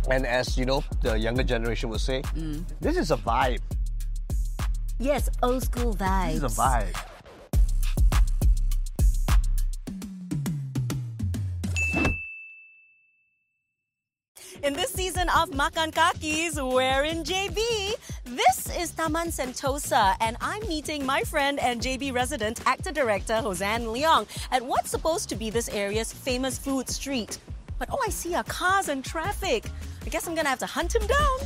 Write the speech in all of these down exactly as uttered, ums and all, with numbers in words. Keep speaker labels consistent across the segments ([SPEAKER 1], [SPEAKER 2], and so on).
[SPEAKER 1] And as you know, the younger generation will say, mm. this is a vibe.
[SPEAKER 2] Yes, old school vibes.
[SPEAKER 1] This is a vibe.
[SPEAKER 2] In this season of Makan Kakis, we're in J B. This is Taman Sentosa, and I'm meeting my friend and J B resident actor-director Hosean Leong at what's supposed to be this area's famous food street. But all I see are cars and traffic. I guess I'm gonna have to hunt him down.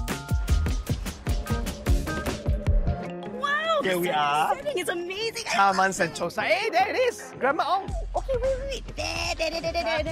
[SPEAKER 2] Wow,
[SPEAKER 1] Here
[SPEAKER 2] the
[SPEAKER 1] we are.
[SPEAKER 2] setting is amazing.
[SPEAKER 1] Taman Sentosa. Hey, there it is. Grandma Ong.
[SPEAKER 2] Okay, wait, wait, wait. There, there, there, there, there, there.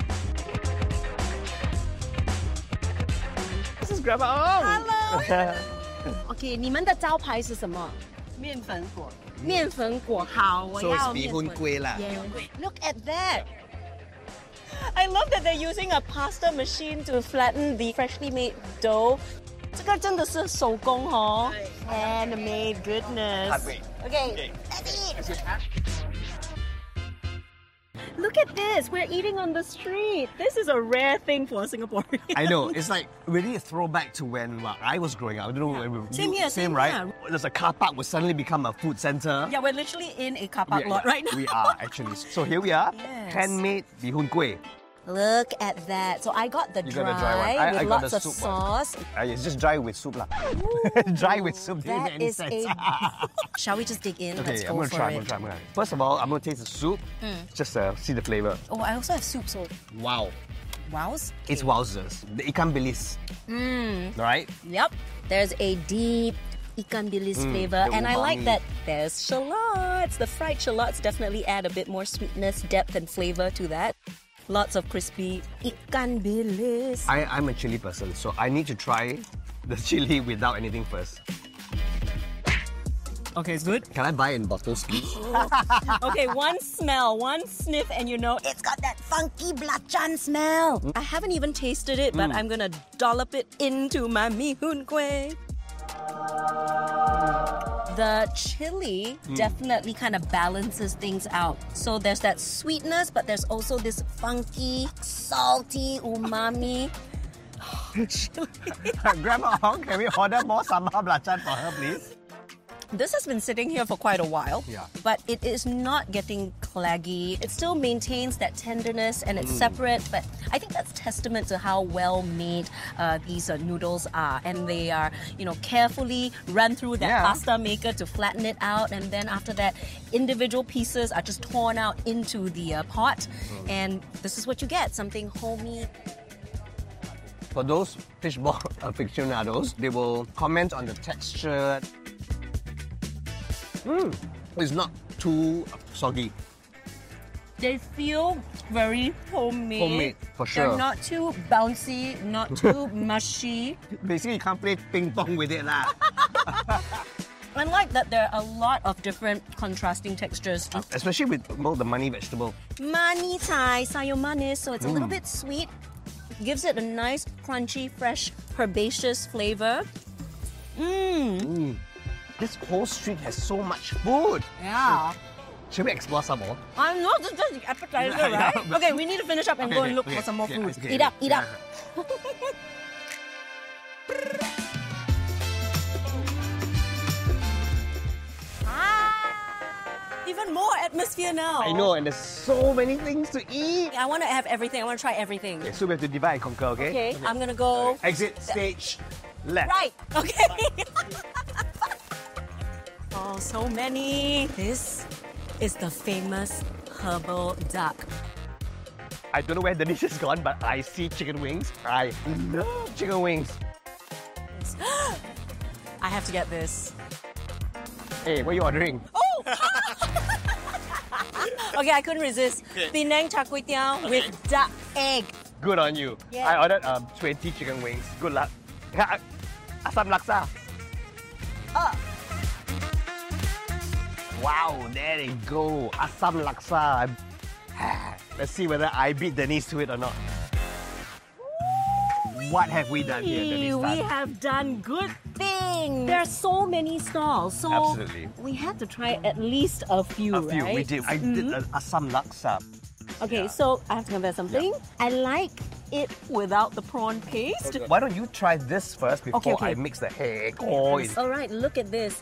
[SPEAKER 1] This is Grandma Ong.
[SPEAKER 2] Hello. Okay, 你们的招牌是什么？
[SPEAKER 3] 面粉果。
[SPEAKER 2] 面粉果，好，我
[SPEAKER 1] So it's
[SPEAKER 2] 要
[SPEAKER 1] bee
[SPEAKER 2] 面
[SPEAKER 1] hoon
[SPEAKER 2] 粉。
[SPEAKER 1] kueh lah.
[SPEAKER 2] Yeah. Look at that. I love that they're using a pasta machine to flatten the freshly made dough. 这个真的是手工哦。Handmade goodness.
[SPEAKER 1] Handmade.
[SPEAKER 2] Okay, that's it. Look at this. We're eating on the street. This is a rare thing for a Singaporean.
[SPEAKER 1] I know. It's like really a throwback to when well, I was growing up. I don't know when we were
[SPEAKER 2] Same
[SPEAKER 1] you-
[SPEAKER 2] here,
[SPEAKER 1] Same,
[SPEAKER 2] same
[SPEAKER 1] right?
[SPEAKER 2] here.
[SPEAKER 1] There's a car park will suddenly become a food center.
[SPEAKER 2] Yeah, we're literally in a car park
[SPEAKER 1] We-
[SPEAKER 2] lot right now.
[SPEAKER 1] We are actually. So here we are.
[SPEAKER 2] Yes.
[SPEAKER 1] Handmade bee hoon kueh.
[SPEAKER 2] Look at that. So I got the
[SPEAKER 1] You
[SPEAKER 2] dry,
[SPEAKER 1] got the dry one. I-
[SPEAKER 2] with
[SPEAKER 1] I got
[SPEAKER 2] lots
[SPEAKER 1] the
[SPEAKER 2] of
[SPEAKER 1] soup one.
[SPEAKER 2] sauce.
[SPEAKER 1] Uh, it's just dry with soup lah. Dry with soup. Didn't make
[SPEAKER 2] That
[SPEAKER 1] any
[SPEAKER 2] is
[SPEAKER 1] sense.
[SPEAKER 2] a... Shall we just dig in?
[SPEAKER 1] Okay,
[SPEAKER 2] Let's
[SPEAKER 1] I'm
[SPEAKER 2] go
[SPEAKER 1] gonna
[SPEAKER 2] for
[SPEAKER 1] try. I'm
[SPEAKER 2] it.
[SPEAKER 1] gonna try. I'm gonna. First of all, I'm gonna taste the soup. Just uh, see the flavor.
[SPEAKER 2] Oh, I also have soup, so
[SPEAKER 1] Wow,
[SPEAKER 2] wows.
[SPEAKER 1] it's wowzers. The ikan bilis.
[SPEAKER 2] Mm.
[SPEAKER 1] Right?
[SPEAKER 2] Yep. There's a deep ikan bilis flavor,
[SPEAKER 1] the
[SPEAKER 2] and I like
[SPEAKER 1] umami.
[SPEAKER 2] that there's shallots. The fried shallots definitely add a bit more sweetness, depth, and flavor to that. Lots of crispy ikan bilis.
[SPEAKER 1] I, I'm a chili person, so I need to try the chili without anything first.
[SPEAKER 2] Okay, it's good.
[SPEAKER 1] Can I buy in bottles, please?
[SPEAKER 2] Okay, one smell, one sniff, and you know it's got that funky belacan smell. I haven't even tasted it, but I'm gonna dollop it into my mee hoon kueh. The chili definitely kind of balances things out. So there's that sweetness, but there's also this funky, salty umami.
[SPEAKER 1] Grandma Hong, can we order more sambal belacan for her, please?
[SPEAKER 2] This has been sitting here for quite a while,
[SPEAKER 1] Yeah.
[SPEAKER 2] but it is not getting claggy. It still maintains that tenderness and it's separate, but I think that's testament to how well made uh, these uh, noodles are. And they are, you know, carefully run through that
[SPEAKER 1] Yeah.
[SPEAKER 2] pasta maker to flatten it out. And then after that, individual pieces are just torn out into the uh, pot. And this is what you get, something homey.
[SPEAKER 1] For those fishball aficionados, they will comment on the texture. Mm, it's not too soggy.
[SPEAKER 2] They feel very homemade.
[SPEAKER 1] Homemade, for sure.
[SPEAKER 2] They're not too bouncy, not too mushy.
[SPEAKER 1] Basically, you can't play ping pong with it lah.
[SPEAKER 2] I like that there are a lot of different contrasting textures.
[SPEAKER 1] Especially with all the money vegetable.
[SPEAKER 2] Mani Thai, sayo manis, so it's a little bit sweet. Gives it a nice, crunchy, fresh, herbaceous flavor. Mmm.
[SPEAKER 1] This whole street has so much food.
[SPEAKER 2] Yeah.
[SPEAKER 1] Should we explore some more?
[SPEAKER 2] I'm not just the appetizer,
[SPEAKER 1] Yeah,
[SPEAKER 2] right?
[SPEAKER 1] but-
[SPEAKER 2] Okay, we need to finish up and
[SPEAKER 1] Okay,
[SPEAKER 2] go and
[SPEAKER 1] okay,
[SPEAKER 2] look
[SPEAKER 1] okay,
[SPEAKER 2] for some more
[SPEAKER 1] okay,
[SPEAKER 2] food.
[SPEAKER 1] okay,
[SPEAKER 2] Eat up, eat
[SPEAKER 1] yeah.
[SPEAKER 2] up. Ah, even more atmosphere now.
[SPEAKER 1] I know, and there's so many things to eat.
[SPEAKER 2] I want to have everything. I want to try everything.
[SPEAKER 1] Okay, so we have to divide and conquer, okay?
[SPEAKER 2] Okay, I'm gonna go
[SPEAKER 1] Exit stage left.
[SPEAKER 2] right. Okay. Oh, so many. This is the famous herbal duck.
[SPEAKER 1] I don't know where the dish is gone, but I see chicken wings. I love chicken wings.
[SPEAKER 2] I have to get this.
[SPEAKER 1] Hey, what are you ordering?
[SPEAKER 2] Oh! Okay, I couldn't resist. Penang char kway teow with duck egg.
[SPEAKER 1] Good on you.
[SPEAKER 2] Yeah.
[SPEAKER 1] I ordered um, twenty chicken wings. Good luck. Asam laksa.
[SPEAKER 2] Oh.
[SPEAKER 1] Wow, there they go. Asam laksa. Let's see whether I beat Denise to it or not. What have we done here, Denise?
[SPEAKER 2] We have done good things. There are so many stalls, so
[SPEAKER 1] Absolutely.
[SPEAKER 2] we had to try at least a few,
[SPEAKER 1] A few,
[SPEAKER 2] right?
[SPEAKER 1] we did. I did an asam laksa.
[SPEAKER 2] Okay,
[SPEAKER 1] Yeah.
[SPEAKER 2] so I have to confess something. I like it without the prawn paste.
[SPEAKER 1] Why don't you try this first before
[SPEAKER 2] Okay, okay.
[SPEAKER 1] I mix the egg? Oh, it's-
[SPEAKER 2] All right, look at this.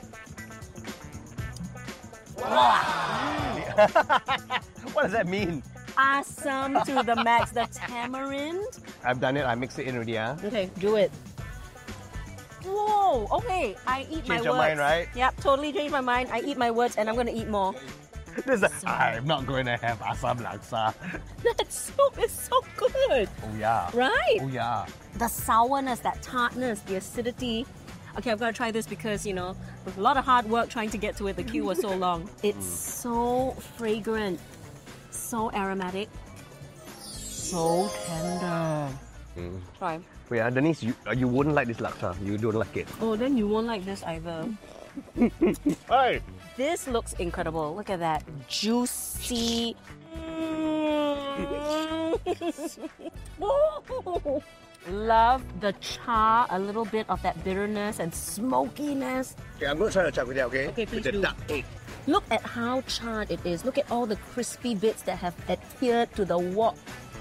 [SPEAKER 1] what does that mean?
[SPEAKER 2] Asam to the max. The tamarind.
[SPEAKER 1] I've done it. I mixed it in already. Huh?
[SPEAKER 2] Okay, do it. Whoa, okay, I eat my
[SPEAKER 1] Change your
[SPEAKER 2] words.
[SPEAKER 1] mind, right?
[SPEAKER 2] Yep, totally changed my mind. I eat my words and I'm going to eat more.
[SPEAKER 1] This is a, I'm not going to have asam laksa.
[SPEAKER 2] That's so, it's so good.
[SPEAKER 1] Oh yeah.
[SPEAKER 2] Right?
[SPEAKER 1] Oh yeah.
[SPEAKER 2] The sourness, that tartness, the acidity. Okay, I've got to try this because, you know, with a lot of hard work trying to get to it, the queue was so long. It's so fragrant, so aromatic, so tender.
[SPEAKER 1] Mm.
[SPEAKER 2] Try.
[SPEAKER 1] Wait, uh, Denise, you, uh, you wouldn't like this laksa. You don't like it.
[SPEAKER 2] Oh, then you won't like this either.
[SPEAKER 1] Hey!
[SPEAKER 2] This looks incredible. Look at that. Juicy. Love the char, a little bit of that bitterness and smokiness.
[SPEAKER 1] Okay, I'm going to try the char kway teow, okay?
[SPEAKER 2] Okay, please
[SPEAKER 1] With the
[SPEAKER 2] do.
[SPEAKER 1] duck egg.
[SPEAKER 2] Look at how charred it is. Look at all the crispy bits that have adhered to the wok.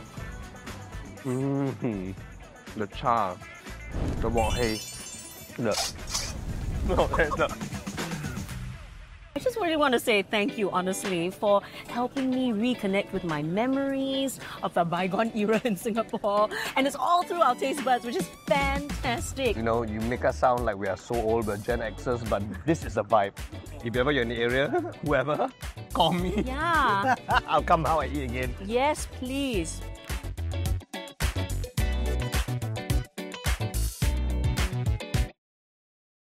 [SPEAKER 1] Mm-hmm. The char, the wok hei, the... No, that's the...
[SPEAKER 2] I just really want to say thank you, honestly, for helping me reconnect with my memories of the bygone era in Singapore. And it's all through our taste buds, which is fantastic.
[SPEAKER 1] You know, you make us sound like we are so old, we're Gen Xers, but this is the vibe. If ever you're in the area, whoever, call me.
[SPEAKER 2] Yeah.
[SPEAKER 1] I'll come out and eat again.
[SPEAKER 2] Yes, please.